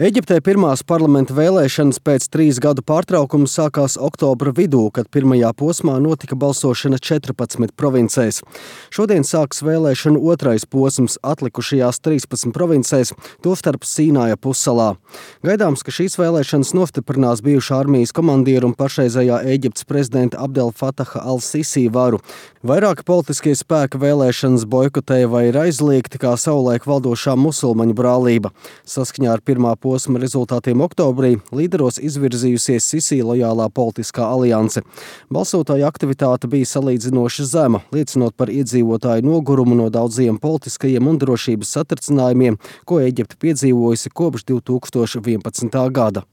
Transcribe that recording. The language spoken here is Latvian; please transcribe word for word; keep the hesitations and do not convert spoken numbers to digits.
Ēģiptē pirmās parlamenta vēlēšanas pēc trīs gadu pārtraukuma sākās oktobra vidū, kad pirmajā posmā notika balsošana četrpadsmit provincēs. Šodien sāks vēlēšanu otrais posms atlikušajās trīspadsmit provincēs, tostarp Sīnaja pussalā. Gaidāms, ka šīs vēlēšanas nostiprinās bijušā armijas komandieru un pašreizējā Ēģiptes prezidenta Abdela Fataha al-Sisi varu. Vairāki politiskie spēki vēlēšanas boikotēja vai ir aizliegti, kā savulaik valdošā musulmaņu brālība. Saskaņā ar pirmā posma rezultātiem oktobrī līderos izvirzījusies Sisi lojālā politiskā alianse. Balsotāju aktivitāte bija salīdzinoši zema, liecinot par iedzīvotāju nogurumu no daudziem politiskajiem un drošības satricinājumiem, ko Ēģipte piedzīvojusi kopš divi tūkstoši vienpadsmitā gada.